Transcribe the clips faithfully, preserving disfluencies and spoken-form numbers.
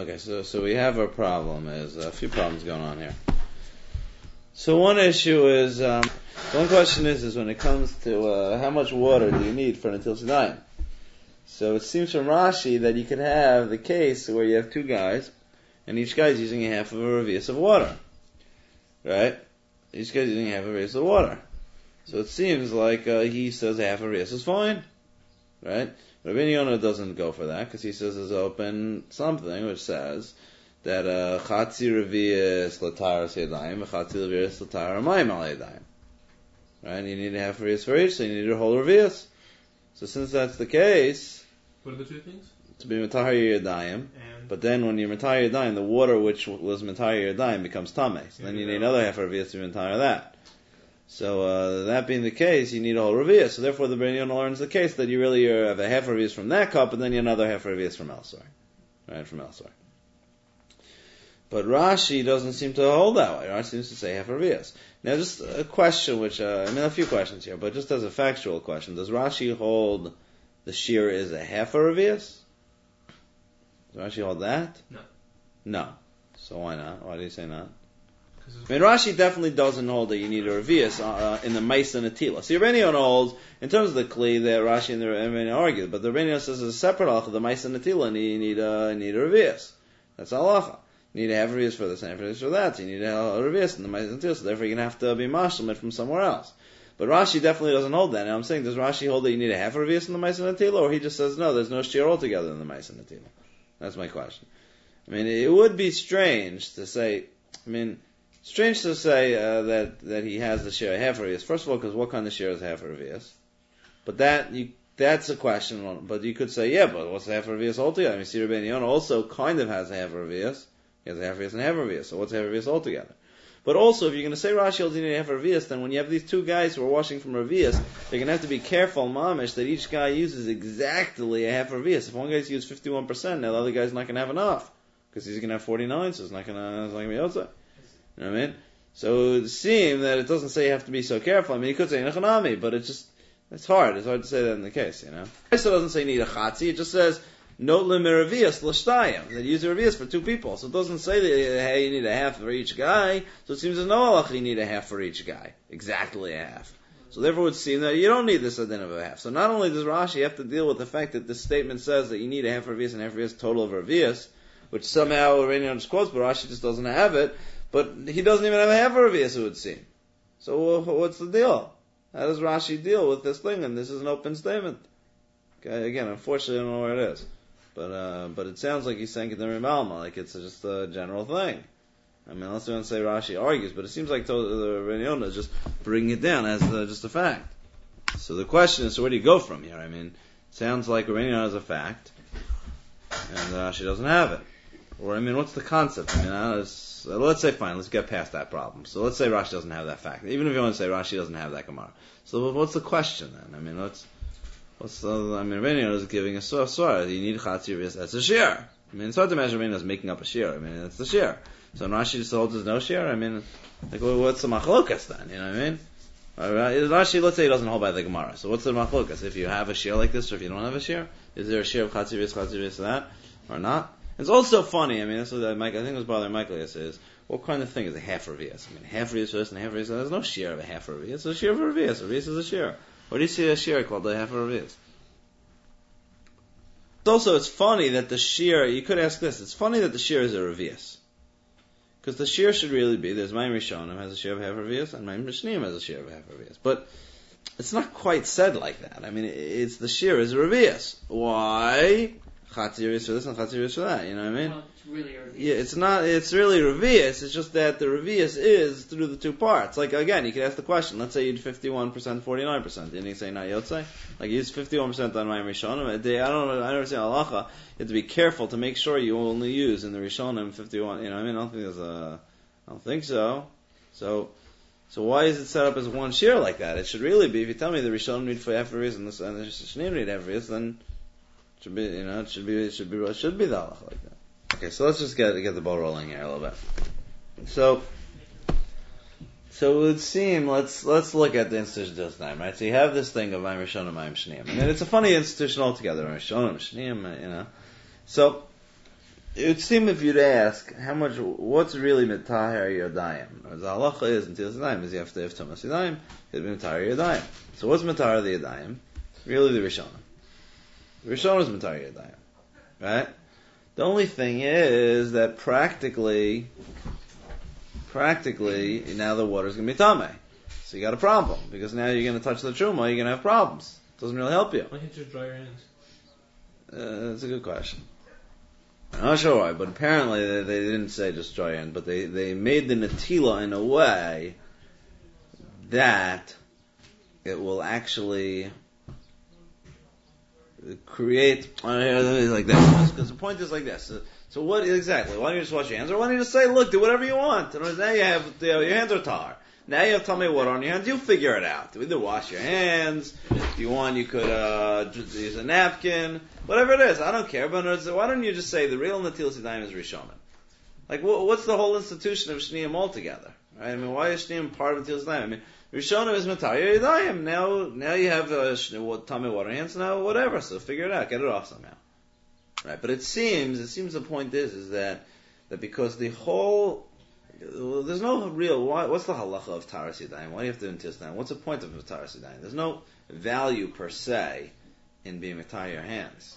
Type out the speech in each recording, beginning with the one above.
Okay, so so we have a problem. There's a few problems going on here. So one issue is, um, one question is, is when it comes to uh, how much water do you need for an Netilas Yadayim? So it seems from Rashi that you could have the case where you have two guys, and each guy's using a half of a revius of water. Right? Each guy's using half a revius of water. So it seems like uh, he says half a revius is fine. Right? Rabbi Yonah doesn't go for that, because he says there's open something which says that Chatzi Revius L'Taras Yadayim, Chatzi Revius L'Tar Amayim Al Yadayim. Right? You need a half revius for each, so you need a whole revius. So since that's the case, what are the two things? To be Matahar Yadayim, but then when you're Matahar Yadayim, the water which was Matahar Yadayim becomes Tameh. So then you need another half revius to be Matahar that. So uh, that being the case, you need a whole revius. So therefore, the Bnei Yonah learns the case that you really have a half revius from that cup, and then you have another half revius from elsewhere, right? From elsewhere. But Rashi doesn't seem to hold that way. Rashi seems to say half revius. Now, just a question, which uh, I mean, a few questions here, but just as a factual question, does Rashi hold the shear is a half a revius? Does Rashi hold that? No. No. So why not? Why do you say not? I mean, Rashi definitely doesn't hold that you need a revius uh, in the Maisa Natila. See, Rabbi Yonah holds, in terms of the Kli, that Rashi and the Rabbi Yonah argue, but the Rabbi Yonah says it's a separate halacha, the Maisa Natila, and you need a, need a revius. That's halacha. You need to have a revius for this and have a revius for that, so you need to have a revius in the Maisa Natila, so therefore you're going to have to be mashlim from somewhere else. But Rashi definitely doesn't hold that. Now I'm saying, does Rashi hold that you need to have a revius in the Maisa Natila, or he just says, no, there's no shear altogether in the Maisa Natila? That's my question. I mean, it would be strange to say, I mean, Strange to say uh, that that he has the share of half a revius. First of all, because what kind of share is half a revius? But that you, that's a question. But you could say, yeah, but what's the half a revius altogether? I mean, see, Rabbi Yonah also kind of has a half a revius. He has a half a revius and a half a revius. So what's half a revius altogether? But also, if you're going to say Rashi holds you need a half a revius, then when you have these two guys who are washing from revius, they're going to have to be careful, mamish, that each guy uses exactly a half a revius. If one guy's used fifty-one percent, now the other guy's not going to have enough, because he's going to have forty-nine, so it's not going to, it's not going to be outside. You know what I mean? So it would seem that it doesn't say you have to be so careful. I mean, you could say nechanami, but it's just, it's hard. It's hard to say that in the case, you know? It also doesn't say you need a chatzi. It just says, no limiravias l'shtayim. That you use a revius for two people. So it doesn't say that, hey, you need a half for each guy. So it seems there's no halacha you need a half for each guy. Exactly a half. So therefore it would seem that you don't need this adin of a half. So not only does Rashi have to deal with the fact that this statement says that you need a half revius and a half revius total of revius, which somehow Iranian just quotes, but Rashi just doesn't have it. But he doesn't even have a half a revius, it would seem. So what's the deal? How does Rashi deal with this thing? And this is an open statement. Okay, again, unfortunately, I don't know where it is. But uh, but it sounds like he's saying it in Rimalma, like it's just a general thing. I mean, unless we want to say Rashi argues, but it seems like the Rabbi Yonah is just bringing it down as uh, just a fact. So the question is, so where do you go from here? I mean, it sounds like Rabbi Yonah is a fact, and Rashi doesn't have it. Or, I mean, what's the concept? I mean, I was, uh, let's say, fine, let's get past that problem. So let's say Rashi doesn't have that fact. Even if you want to say Rashi doesn't have that Gemara. So what's the question then? I mean, what's, what's the, I mean, Rabbi Yonah is giving a swar. You need Chatzi Revius, that's a shear. I mean, it's hard to imagine Rabbi Yonah is making up a shear. I mean, it's the shear. So Rashi just holds there's no shear. I mean, like, what's the machlokas then? You know what I mean? Right, Rashi, let's say he doesn't hold by the Gemara. So what's the machlokas? If you have a shear like this, or if you don't have a shear, is there a shear of Chatzi Revius, Chatzi Revius, that, or not? It's also funny, I mean, that's what Mike, I think it was bothering Michael yesterday, is, what kind of thing is a half revius? I mean, half revius for this and half revius, there's no shear of a half revius, it's a shear of a revius, a revius is a shear. What do you see a shear called a half a revius? Also, it's funny that the shear, you could ask this, it's funny that the shear is a revius. Because the shear should really be, there's Maim Rishonim has a shear of half a revius, and Maim Rishnim has a shear of half a revius. But it's not quite said like that. I mean, it's the shear is a revius. Why? Chatzi revius for this and Chatzi revius for that, you know what I mean? Well, it's really a revius. Yeah, it's not, it's really revius, it's just that the revius is through the two parts. Like, again, you could ask the question, let's say you had fifty-one percent, forty-nine percent, didn't you say not yotzei? Like, you use fifty-one percent on Mayim Rishonim, I don't know, I never seen halacha, you have to be careful to make sure you only use in the Rishonim fifty-one, you know what I mean? I don't think there's a, I don't think so. So, so why is it set up as one shear like that? It should really be, if you tell me the Rishonim need for half a revius and the Shneim need half a revius, then should be, you know, it should be, it should be, it should be the halacha like that. Okay, so let's just get get the ball rolling here a little bit. So, so it would seem, let's let's look at the institution this time, right? So you have this thing of Mayim Rishonim, Mayim Shneim, and it's a funny institution altogether, Mayim Rishonim, Shneim, you know. So, It would seem if you'd ask how much, what's really mitaher yadayim? The halacha is until yadayim is you have to have tumas yadayim. It'd be mitaher yadayim. So what's mitaher the yadayim? Really the rishona. The rishona is mitaher yadayim, right? The only thing is that practically, practically now the water's going to be tameh. So you got a problem because now you're going to touch the truma, you're going to have problems. It doesn't really help you. Why can't you dry your hands? Uh, that's a good question. I'm not sure why, but apparently they, they didn't say just dry your hands, but they, they made the natila in a way that it will actually create like that. Because the point is like this. So, so what exactly? Why don't you just wash your hands, or why don't you just say, "Look, do whatever you want"? And now you have you know, your hands are tar. Now you have tummy water on your hands. You figure it out. Either wash your hands. If you want, you could uh, use a napkin. Whatever it is, I don't care. But why don't you just say the real Natilas Yadayim is Rishonim? Like, what's the whole institution of Shniyim altogether? Right? I mean, why is Shniyim part of Natilas Yadayim? I mean, Rishonim is Matar Yadayim. Now, now you have uh, tummy water on your hands. Now, whatever. So figure it out. Get it off somehow. Right? But it seems, it seems the point is, is that that because the whole Well, there's no real, why, what's the halacha of Taras Yadayim? Why do you have to do Natilas Yadayim? What's the point of Taras Yadayim? There's no value per se in being Matar your hands.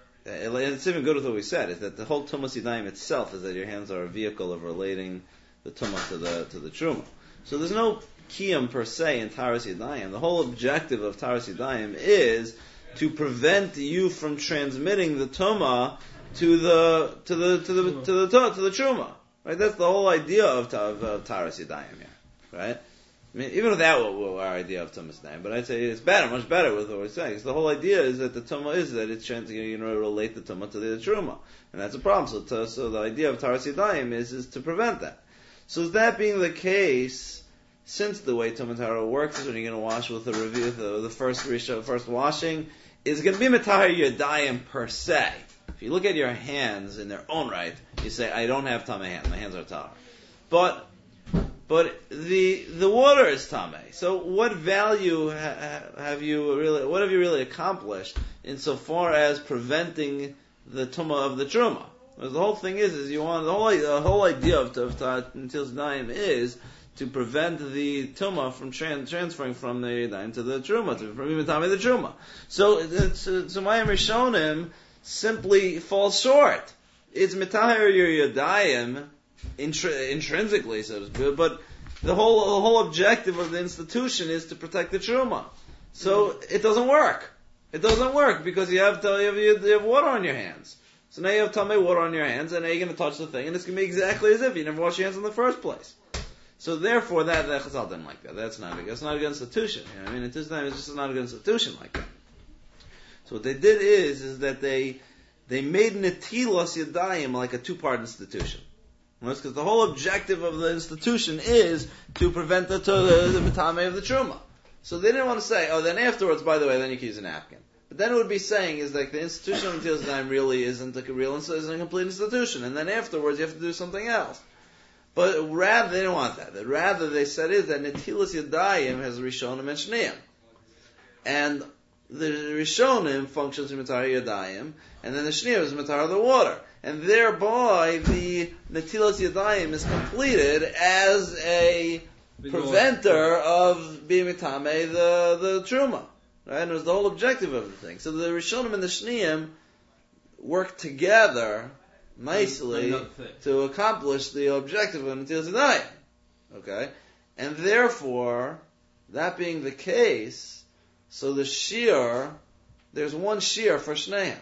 It's even good with what we said, is that the whole Tumas Yadayim itself is that your hands are a vehicle of relating the Tumah to the, to the Truma. So there's no Kiyam per se in Taras Yadayim. The whole objective of Taras Yadayim is to prevent you from transmitting the Tumah to the, to the, to the, to the, to the, to the Truma. Right, that's the whole idea of, of, of Taras Yadayim here, right? I mean, even without our idea of Tumas Yadayim, but I'd say it's better, much better with what we're saying. Because the whole idea is that the Tumah is that it's trying to, you know, relate the Tumah to the Truma, and that's a problem. So, to, so the idea of Taras Yadayim is is to prevent that. So, that being the case, since the way Tumah Tara works is when you're going to wash with the review, the, the first risha, first washing is going to be Matar Yadayim per se. If you look at your hands in their own right, you say, I don't have tamei hands, my hands are tar. But, but the, the water is tamei. So what value ha- have you really, what have you really accomplished insofar as preventing the tumah of the truma? Because the whole thing is, is you want, the whole, the whole idea of, of Natilas Yadayim is to prevent the tumah from tran- transferring from the yadayim to the truma, to, from even tamei the truma. So, so, so my Rishonim simply falls short. It's mitahir your yadayim intri- intrinsically, so to speak, but the whole the whole objective of the institution is to protect the truma. So mm-hmm. it doesn't work. It doesn't work because you have, to, you have you have water on your hands. So now you have tamei water on your hands, and now you're going to touch the thing, and it's going to be exactly as if you never washed your hands in the first place. So therefore, that that Chazal didn't like that. That's not that's not a good institution. You know what I mean, it's just not, it's just not a good institution like that. So what they did is, is that they, they made Natilas Yadayim like a two-part institution. Because the whole objective of the institution is to prevent the, the, the Matame of the Truma. So they didn't want to say, oh, then afterwards, by the way, then you can use a napkin. But then it would be saying is like the institution of Natilas Yadayim really isn't a real, isn't a complete institution. And then afterwards you have to do something else. But rather, they didn't want that. Rather, they said is that Natilas Yadayim has Rishonim and Shniyim. And the Rishonim functions in Matar Yadayim, and then the Shniyim is Matar the water. And thereby, the Natilas Yadayim is completed as a Big preventer of being Mitame the, the Truma. Right? And it was the whole objective of the thing. So the Rishonim and the Shniyim work together nicely to accomplish the objective of Natilas Yadayim. Okay? And therefore, that being the case, so the shear, there's one shear for Shneim.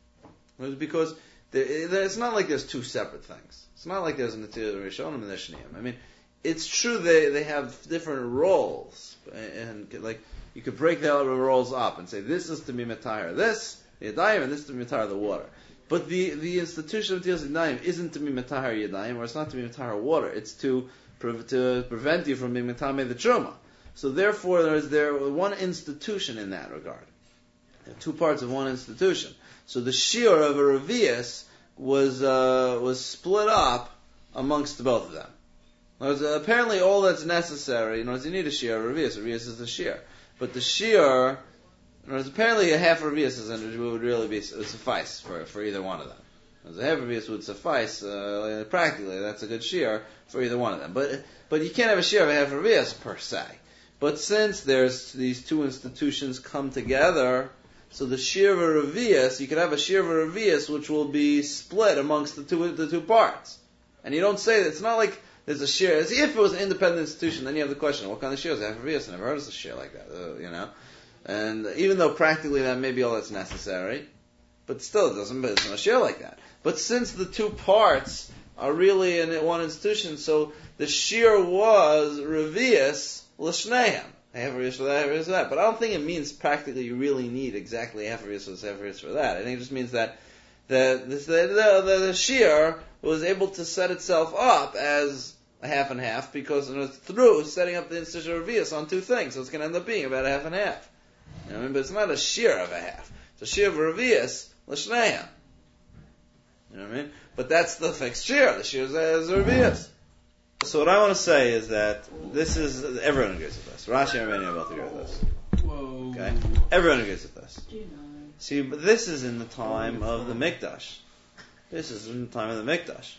Because there, it's not like there's two separate things. It's not like there's a Natilas Rishonim and there's Shneim. I mean, it's true they, they have different roles. And, and like, you could break the roles up and say, this is to be Matar this, the Yadayim, and this is to be Matar the water. But the, the institution of Natilas Yadayim isn't to be Matar Yadayim, or it's not to be Matar water. It's to, pre- to prevent you from being Matame the Truma. So therefore, there is there one institution in that regard. There are two parts of one institution. So the shiur of a revius was uh, was split up amongst both of them. Words, uh, apparently, all that's necessary, you know, is you need a shiur, a revius. A revius is the shiur, but the shiur, you know, apparently a half a revius is would really be would suffice for for either one of them. As a half revius would suffice, uh, practically, that's a good shear for either one of them. But, but you can't have a shear of a half revius per se. But since there's these two institutions come together, so the shear of a revius, you could have a shear of a revius which will be split amongst the two, the two parts. And you don't say that, it's not like there's a shear, as if it was an independent institution, then you have the question, what kind of shear is a half revius? I never heard of a shear like that, uh, you know. And even though practically that may be all that's necessary, but still it doesn't, but it's not a shear like that. But since the two parts are really in one institution, so the shear was revius l'shnehem. Half a revius for that, half a revius for that. But I don't think it means practically you really need exactly half a revius for this, half a revius for that. I think it just means that the, the, the, the, the shear was able to set itself up as a half and half because it was through setting up the institution of revius on two things. So it's going to end up being about a half and half. You know what I mean? But it's not a shear of a half. It's a shear of a revius l'shnehem. You know what I mean? But that's the fixed shear. The shear is a revius. So what I want to say is that this is, everyone agrees with this. Rashi and Rabbeinu both agree with this. Whoa. Okay? Everyone agrees with this. See, but this is in the time of the Mikdash. This is in the time of the Mikdash.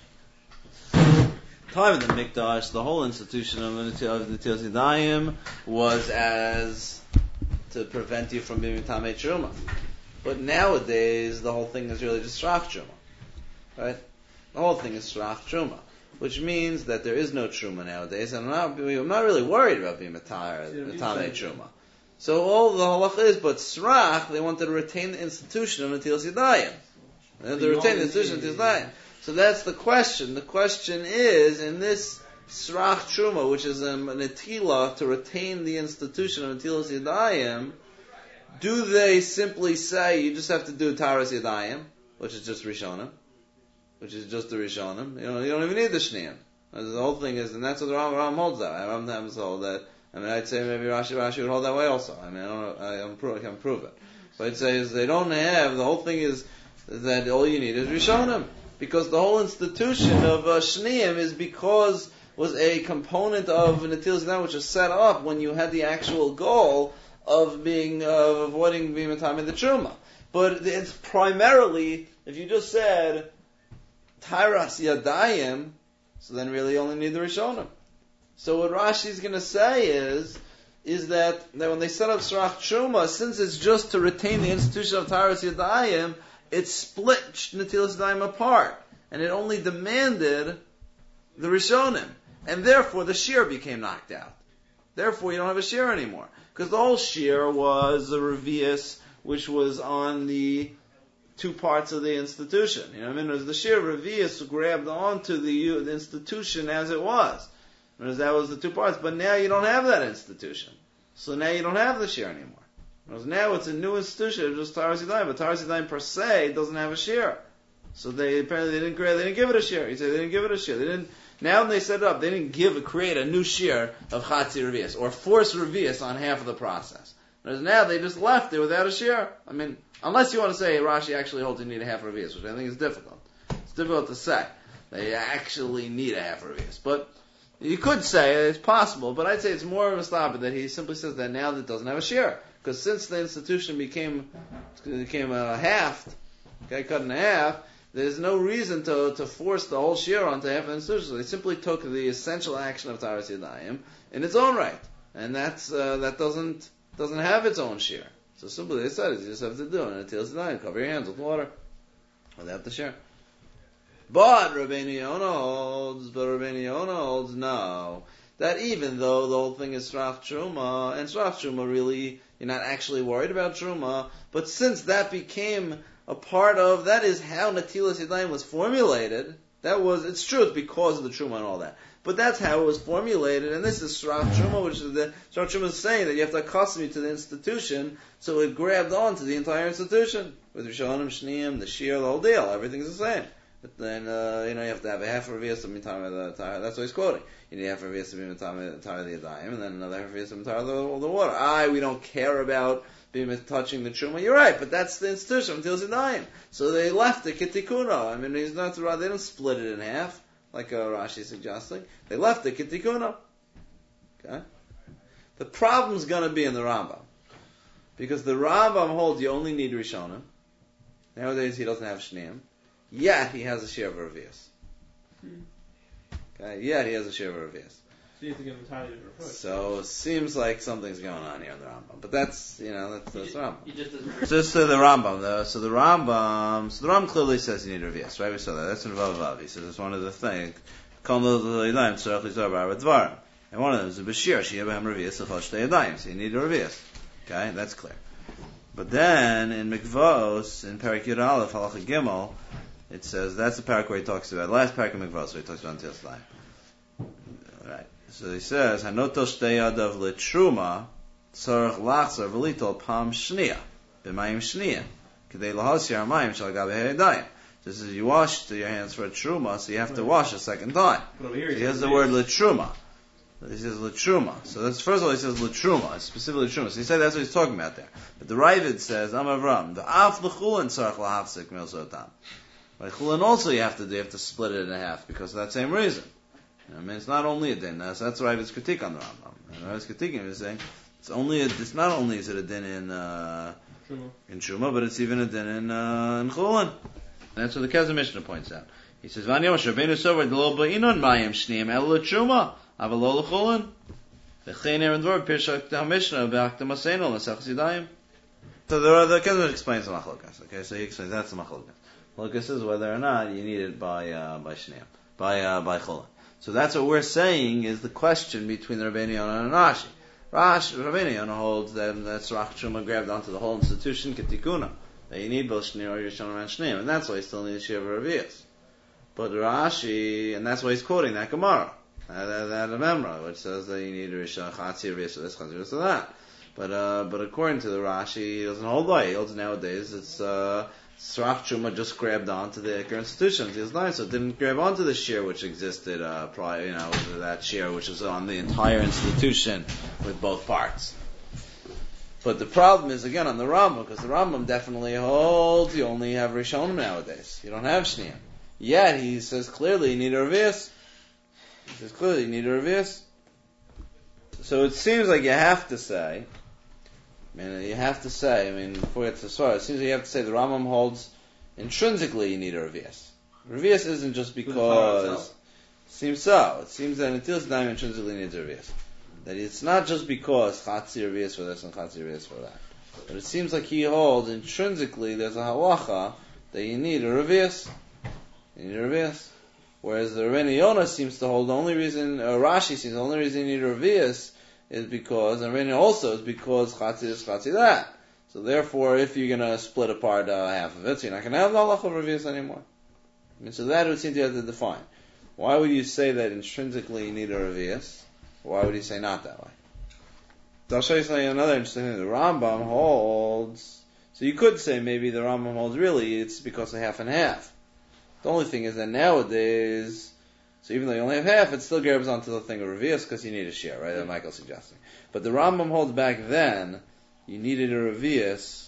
Time of the Mikdash, the whole institution of the Netilas Yadayim was as to prevent you from being Tamei Truma. But nowadays, the whole thing is really just Shrach Truma. Right? The whole thing is Shrach Truma. Which means that there is no Truma nowadays, and I'm not, I'm not really worried about being Tamei Truma. So all the halach is, but Srach, they wanted to retain the institution of Netilas Yadayim. They wanted to retain the institution of Netilas Yadayim. So that's the question. The question is, in this Srach Truma, which is a Netila to retain the institution of Netilas Yadayim, do they simply say, you just have to do Taras Yadayim, which is just Rishonim, which is just the Rishonim. You know, you don't even need the Shneim. The whole thing is, and that's what the Ram, Ram holds that. Ram holds that. I mean, I'd say maybe Rashi, Rashi would hold that way also. I mean, I don't know, I, I'm prove, I can prove it. But I'd say is they don't have, the whole thing is that all you need is Rishonim. Because the whole institution of uh, Shneim is because was a component of Netilas Yadayim which was set up when you had the actual goal of being, uh, of avoiding being Matamei the Truma. But it's primarily, if you just said, Taras Yadayim, so then really you only need the Rishonim. So what Rashi is going to say is, is that, that when they set up Srach Truma, since it's just to retain the institution of Taras Yadayim, it split Netilas Yadayim apart, and it only demanded the Rishonim, and therefore the shear became knocked out. Therefore you don't have a shear anymore, because the whole shear was a revius which was on the two parts of the institution. You know what I mean? It was the shear revius grabbed onto the, the institution as it was. Whereas that was the two parts. But now you don't have that institution. So now you don't have the shear anymore. Whereas now it's a new institution, it's just Taras Yadayim, but Taras Yadayim per se doesn't have a shear. So they apparently they didn't create, they didn't give it a shear. He said they didn't give it a shear. They didn't. Now when they set it up, they didn't give create a new shear of Chatzi Revius or force Revius on half of the process. Whereas now they just left it without a shear. I mean, unless you want to say Rashi actually holds you need a half Revius, which I think is difficult. It's difficult to say. They actually need a half Revius, but you could say it's possible, but I'd say it's more of a stop that he simply says that now that doesn't have a shear. Because since the institution became became a half, okay, cut in half, there's no reason to to force the whole shear onto half the institution. So they simply took the essential action of Taras Yadayim in its own right. And that's uh, that doesn't doesn't have its own shear. So simply they said you just have to do it. And Netilas Yadayim, cover your hands with water without the shear. But Rabbeinu Yonah holds, but Rabbeinu Yonah holds, no. That even though the whole thing is Srach Truma, and Srach Truma really, you're not actually worried about Truma, but since that became a part of, that is how Netilas Yadayim was formulated, that was, it's true, it's because of the Truma and all that. But that's how it was formulated, and this is Srach Truma, which is the, Srach Truma is saying that you have to accustom you to the institution, so it grabbed on to the entire institution. With Rishonim, Shneim, the Shir, the whole deal, everything's the same. But then, uh, you know, you have to have a half a revius to be Mitamei the Tahar. That's what he's quoting. You need a half a revius to be Mitamei the Tahar the Yadayim, and then another half a revius to be Mitamei the, the water. Aye, we don't care about being touching the Truma. You're right, but that's the institution of Netilas Yadayim. So they left it Kitikuno. I mean, he's not, they didn't split it in half, like uh, Rashi is suggesting. They left it Kitikuno. Okay? The problem's gonna be in the Rambam. Because the Rambam holds you only need Rishonim. Nowadays he doesn't have Shneim. yet he has a share of a revius. Okay, yet he has a share of a revius. So you have to give him entirely different approach. So it seems like something's going on here in the Rambam, but that's you know that's, that's just, Rambam. He just doesn't. So, so the Rambam, the, so the Rambam, so the Rambam clearly says you need a revius, right? We saw that. That's in Vavav. He says it's one of the things. And one of them is a bashir. She have revius of shtei yadayim. So you need a revius. Okay, that's clear. But then in Mikvos, in Parak Yud Aleph Halacha Gimel, it says that's the parak where he talks about last parak of Mikvos where he talks about Netilas Yadayim. Right. So he says Hanoto shtei yadav letruma tzarich lachzor v'litol pam shnia b'mayim shnia k'dei lahasir hamayim shal gabe yadayim. This is you wash your hands for a truma, so you have to wash a second time. But here so he has the word letruma. He says letruma. So that's first of all he says letruma, specifically letruma. So he said that's what he's talking about there. But the Ravid says Am Avram the af lechulin tzarich lahafsik mil sotam. By chulin also you have to do, you have to split it in half because of that same reason. You know, I mean it's not only a din. So that's Ravid's critique on the Rambam. And Ravid's critique is saying it's only a, it's not only is it a din in uh, in truma, but it's even a din in uh, in chulin. And that's what the Kezem Mishnah points out. He says, "V'ani Yom Rabbeinu Sover D'lo Ba'inon Mayim Shneim El L'Truma Avalo L'Chulin V'chein Aaron Dvor Pirshak HaMishnah V'Aktam Aseinu L'Sachas Yadayim." So the, the Kezem explains the Machlokas. Okay, so he explains that's the Machlokas. Machlokas is whether or not you need it by uh, by Shneim, by uh, by Chulin. So that's what we're saying is the question between the Rabbeinu Yonah and Rashi. Rashi Rabbeinu Yonah holds that that's Rach Truma grabbed onto the whole institution Ketikuna. That you need both Shnei or Yishon and Shneim, and that's why you still need a Shir of Revius. But Rashi, and that's why he's quoting that Gemara, that, that, that Memra, which says that you need a Rishon Chatzi Revius for this, Chatzi Revius for that. But uh, but according to the Rashi, he doesn't hold by. He holds nowadays it's uh, Srach Truma just grabbed onto the Iker institutions. He was nice, so it didn't grab onto the Shir which existed uh, prior, you know, that Shir which was on the entire institution with both parts. But the problem is, again, on the Rambam, because the Rambam definitely holds you only have Rishonim nowadays. You don't have Shneim. Yet, he says clearly you need a Revius. He says clearly you need a Revius. So it seems like you have to say, I mean, you have to say, I mean, before we get to the Swara, it seems like you have to say the Rambam holds intrinsically you need a Revius. Revius isn't just because, it seems so. It seems that Netilas Yadayim intrinsically needs a Revius. That it's not just because Chatzi Revius for this and Chatzi Revius for that. But it seems like he holds intrinsically there's a halacha that you need a Revius. You need a Revius. Whereas the Rabbeinu Yonah seems to hold the only reason, uh, Rashi seems the only reason you need a Revius is because, and Rabbeinu also is because Chatzi is Chatzi that. So therefore, if you're going to split apart uh, half of it, so you're not going to have the halacha of Revius anymore. I mean, so that would seem to have to define. Why would you say that intrinsically you need a Revius? Why would he say not that way? So I'll show you something, another interesting thing. The Rambam holds, so you could say maybe the Rambam holds really it's because of half and half. The only thing is that nowadays, so even though you only have half, it still grabs onto the thing of Revius because you need a share, right? That Michael's suggesting. But the Rambam holds back then, you needed a Revius.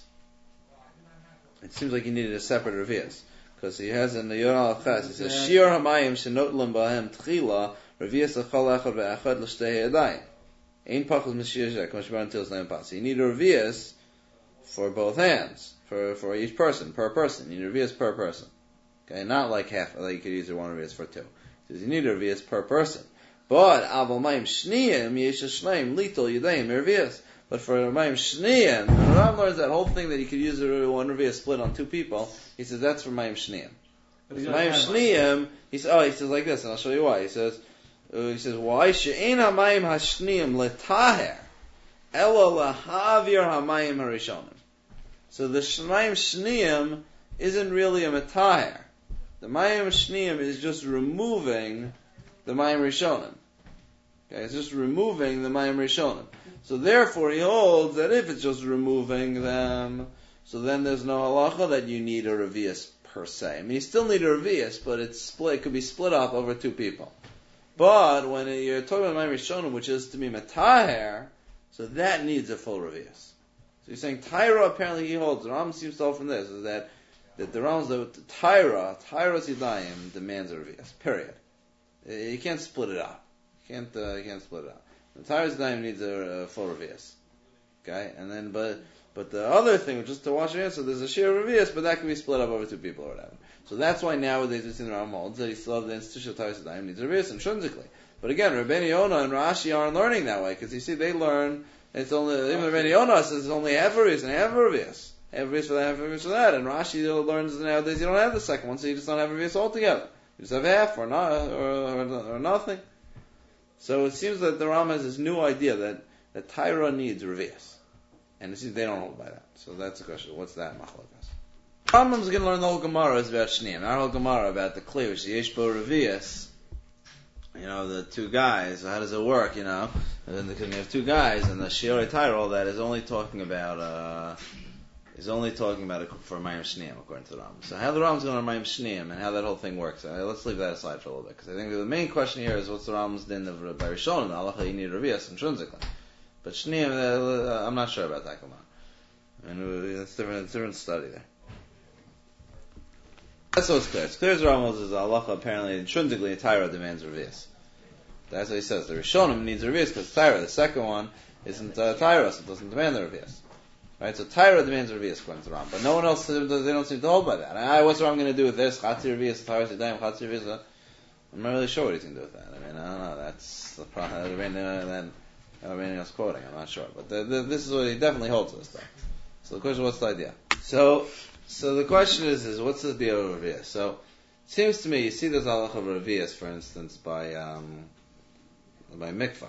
It seems like you needed a separate Revius. Because he has in the Yoral Ches, he says, Shir Hamayim Shenot Lam Bahem Tchila Revius Achal Echad Ve'achad L'Shtei Yadayim. Ein Pachos Meshir Shek, Meshbar Until Snaim Pas. You need a Revius for both hands, for for each person, per person. You need a Revius per person. Okay, not like half, like you could use one Revius for two. He says you need a Revius per person. But Aval Mayim Shniyim Yesh Shneim Litol Yadayim Revius. But for Mayim Shniyim, when Rav learns that whole thing that he could use a one Revius split on two people, he says that's for Mayim Shniyim. Mayim Shniyim, he says, oh, he says like this, and I'll show you why. He says, uh, he says, why she'ein hamayim hashniyim letaher, ela lahavir hamayim harishonim. So the Mayim Shniyim isn't really a metaher. The Mayim Shniyim is just removing the Mayim Rishonim. Okay, it's just removing the Mayim Rishonim. So therefore he holds that if it's just removing them, so then there's no halacha that you need a Revius per se. I mean, you still need a Revius, but it's split, it could be split up over two people. But when you're talking about Mayim Rishonim, which is to be metaher, so that needs a full Revius. So you're saying Tyra, apparently he holds, the Ram seems to hold from this, is that, that the Ram's, the Tyra, Tyra's Yadayim demands a Revius, period. You can't split it up. You can't, uh, you can't split it up. The Tyra's Yadayim needs a, a full Revius. Okay? And then, but, But the other thing, just to wash your hands, so there's a shear of revius, but that can be split up over two people or whatever. So that's why nowadays it's in the Rambam holds that he still have the institutional Tavis Yadayim needs revius intrinsically. But again, Rabbeinu Yonah and Rashi aren't learning that way, because you see, they learn, it's only, even Rabbeinu Yonah says it's only half revius and half revius. Half revius for that, half revius for that. And Rashi learns nowadays you don't have the second one, so you just don't have revius altogether. You just have half or not, or, or, or nothing. So it seems that the Rambam has this new idea that, that Tyra needs revius. And it seems they don't hold by that. So that's the question. What's that machlokas? Rambam's going to learn the whole Gemara is about Shneim. Our whole Gemara about the Kli, which the Yeshbo revius. You know, the two guys, how does it work, you know? And then because you have two guys, and the Shiorei Tyra, all that is only talking about, uh, is only talking about it for Mayim Shneim, according to the Rambam. So how the Rambam's going to Mayim Shneim, and how that whole thing works, uh, let's leave that aside for a little bit, because I think the main question here is what's the Rambam's din of by Rishon, the halacha you need revius intrinsically. But Shneim, uh, I'm not sure about that Gemara. I mean, it's different, it's a different study there. That's what it's clear. It's clear as Rambam is halacha apparently intrinsically Tyra demands revius. That's what he says. The Rishonim needs revius because Tyra. The second one isn't uh, Tyra, so it doesn't demand the revius. Right? So Tyra demands revius according to Rambam, but no one else, they don't seem to hold by that. I, what's Rambam going to do with this? Chatzi revius, Tyra Yadayim, Chatzi revius. I'm not really sure what he's going to do with that. I mean, I don't know. That's the problem. Then everything else quoting. I'm not sure, but the, the, this is what he definitely holds this stuff. So the question, what's the idea? So, so the question is, is what's the deal of revius? So, it seems to me, you see this halacha of revius, for instance, by um, by mikvah.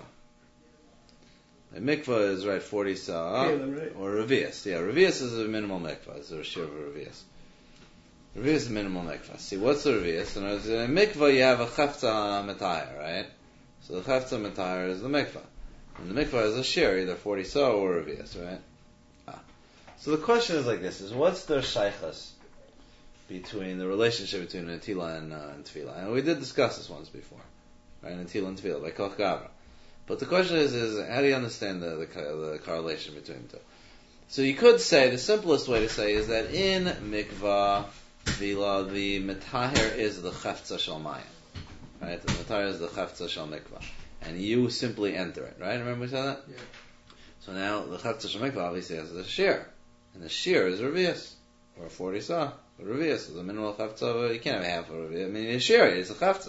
A mikvah is right forty sa right? Or revius. Yeah, revius is a minimal mikvah. It's a shir of revius. Revius is a minimal mikvah. See, what's the revius? In a mikvah, you have a chafta matayr, right? So the chafta matayr is the mikvah. And the mikvah is a shir, either forty sa or revius, right? Ah. So the question is like this: is what's the shaychus between the relationship between Natila and, uh, and Tefillah? And we did discuss this once before, right? Natila and Tefillah by Koch Gavra. But the question is, is how do you understand the, the, the correlation between the two? So you could say, the simplest way to say is that in mikvah Tefillah, the metaher is the chafza shel mayim, right? The metaher is the chafza shel mikvah, and you simply enter it, right? Remember we said that? Yeah. So now the chafza shel mikvah obviously has a shear, and the shear is revius, or forty sa. Revius is the minimal chafza. You can't have half of revius. I mean, a shear is a chafza,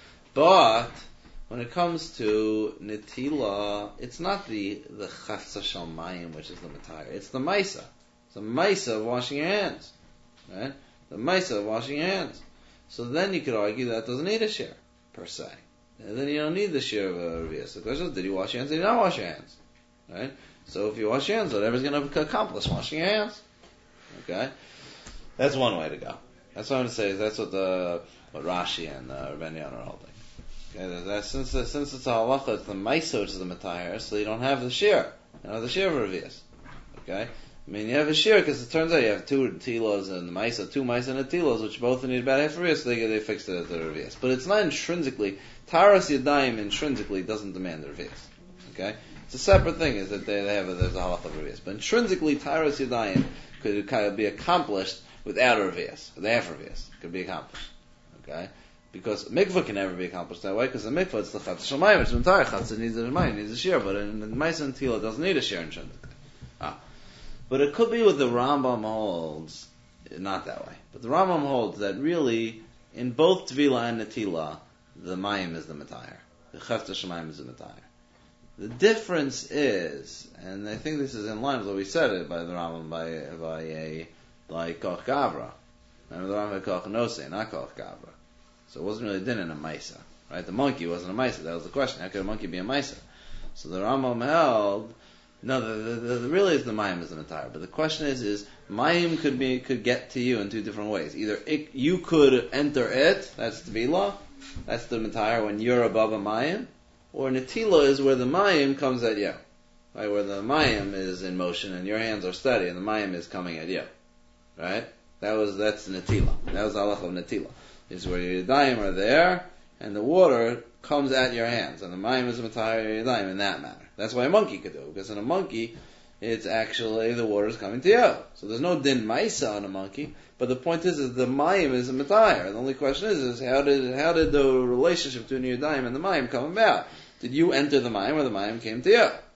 but when it comes to Natila, it's not the the chafza shel mayim which is the metayer. It's the maisa. It's the maisa of washing your hands, right? The maisa of washing your hands. So then you could argue that doesn't need a shear per se. And then you don't need the shear of a revius. The question is, did you wash your hands? Did you not wash your hands? Right? So if you wash your hands, whatever's going to accomplish washing your hands. Okay, that's one way to go. That's what I'm going to say. Is that's what the what Rashi and uh, Rabbeinu Yonah are holding. Okay, that's, since since it's a halacha, it's the maisa which is the metayer, so you don't have the shear. You don't have the shear of revius. Okay, I mean you have a shear because it turns out you have two tilos and the maisa, two maisa and a tilos, which both need about half revius. So they they fixed it as the revius, but it's not intrinsically. Taras Yadayim intrinsically doesn't demand the revius. Okay, it's a separate thing. Is that they, they have a, there's a halacha of revius, but intrinsically Taras Yadayim could kind of be accomplished without a revius. The half revius could be accomplished. Okay. Because mikvah can never be accomplished that way, because the mikvah it's the chatz shel mayim, which is entire chatz, it needs a mayim, needs a shear, but in the maisa and tila it doesn't need a shear intrinsically. Ah. But it could be what the Rambam holds, not that way. But the Rambam holds that really, in both Tvila and Natila, the mayim is the matayer. The chatz shel mayim is the matayer. The difference is, and I think this is in line with what we said it by the Rambam, by, by a, like Koch Gavra. Remember the Rambam had Koch Nosei, not Koch Gavra. So it wasn't really din in a maisa, right? The monkey wasn't a maisa. That was the question. How could a monkey be a maisa? So the Rambam held, no, the, the, the, the really is the mayim is the matayr. But the question is, is mayim could be could get to you in two different ways. Either it, you could enter it, that's tvila, that's the matayr when you're above a mayim, or natila is where the mayim comes at you, right? Where the mayim is in motion and your hands are steady and the mayim is coming at you, right? That was that's natila. That was the halach of natila. Is where your yadayim are there, and the water comes at your hands, and the mayim is matayr your yadayim in that manner. That's why a monkey could do it, because in a monkey, it's actually the water is coming to you. So there's no din maisa on a monkey, but the point is, is the mayim is a matayr. The only question is, is how did how did the relationship between your yadayim and the mayim come about? Did you enter the mayim, or the mayim came to you?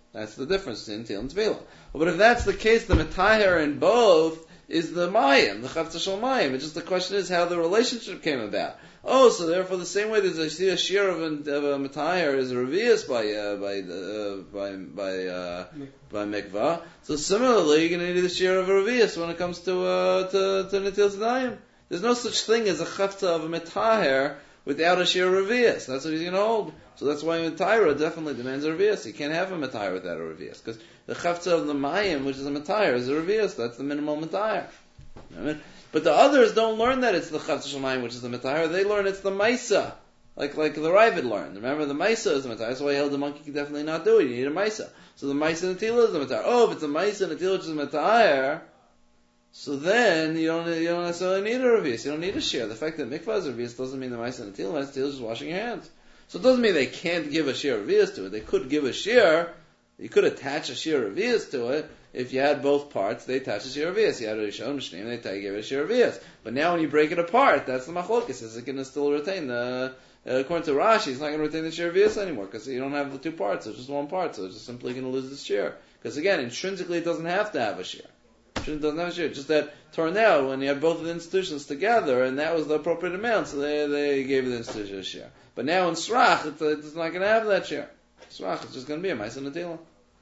That's the difference between Tefillah and Tefillah. But if that's the case, the Metayer in both is the Mayim, the Chavtza Shel Mayim. It's just the question is how the relationship came about. Oh, so therefore the same way that I see a shear of a, of a Metayer is a Revius by, uh, by, uh, by, by, uh, by Mikvah. So similarly, you're going to need the shear of a Revius when it comes to, uh, to, to Netilas Yadayim. There's no such thing as a Chavtza of a Metayer without a shear of Revius. That's what he's going to hold. So that's why Metaira definitely demands a Revius. You can't have a Metaira without a Revius. Because the Chavtza of the Mayim, which is a Metaira, is a Revius. That's the minimal Metaira. You know what I mean? But the others don't learn that it's the Chavtza Shel Mayim, which is the Metaira. They learn it's the Maisa. Like like the Ravid learned. Remember, the Maisa is the Metaira. That's why he held the monkey can definitely not do it. You need a Maisa. So the Maisa Natila is the Metaira. Oh, if it's a Maisa Natila, which is a Metaira, so then you don't you don't necessarily need a Revius. You don't need a shear. The fact that Mikvah is a Revius doesn't mean the Maisa Natila. Maisa Natila is just washing your hands. So it doesn't mean they can't give a shear revius to it. They could give a shear. You could attach a shear revius to it. If you had both parts, they attach a shear revius. You had a Rishon, Mishnim, they give it a shear revius. But now when you break it apart, that's the machlokes. Is it going to still retain the, uh, according to Rashi, it's not going to retain the shear revius anymore because you don't have the two parts. It's just one part. So it's just simply going to lose the shear. Because again, intrinsically it doesn't have to have a shear. It doesn't have a shear. Just that Tornell, when you have both of the institutions together, and that was the appropriate amount, so they, they gave the institution a shear. But now in Srach, it's, it's not going to have that share. Srach, it's just going to be a Maisa Natila.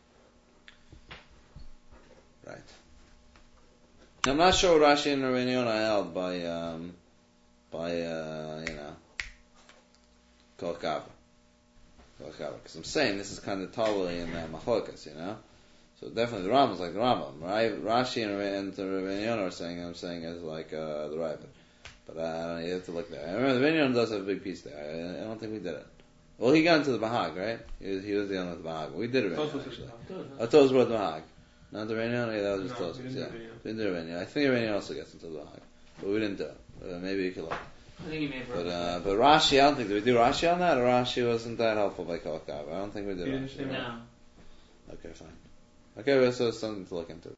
Right. Now, I'm not sure what Rashi and Rabbeinu Yonah held by, um, by, uh, you know, Kol Kava. Kol Kava. Because I'm saying this is kind of totally in uh, Machlokas, you know? So definitely the Rambam is like the Rambam, right? Rashi and, and Rabbeinu Yonah are saying, I'm saying is like, uh, the Ravid. But uh, I don't know, you have to look there. I remember the Vinyan does have a big piece there. I, I don't think we did it. Well, he got into the Bahag, right? He was, he was dealing with the Bahag. We did it, Vinyan, actually. I Toz brought the Bahag. Not the Vinyan? Yeah, that was just no, Toz. We Yeah. We didn't do Vinyan. I think Vinyan also gets into the Bahag. But we didn't do it. Uh, maybe you could look. I think he made But, uh, but Rashi, I don't think, did we do Rashi on that? Or Rashi wasn't that helpful by Kol Kav? I don't think we did You Rashi. didn't No. Okay, fine. Okay, well, so it's something to look into.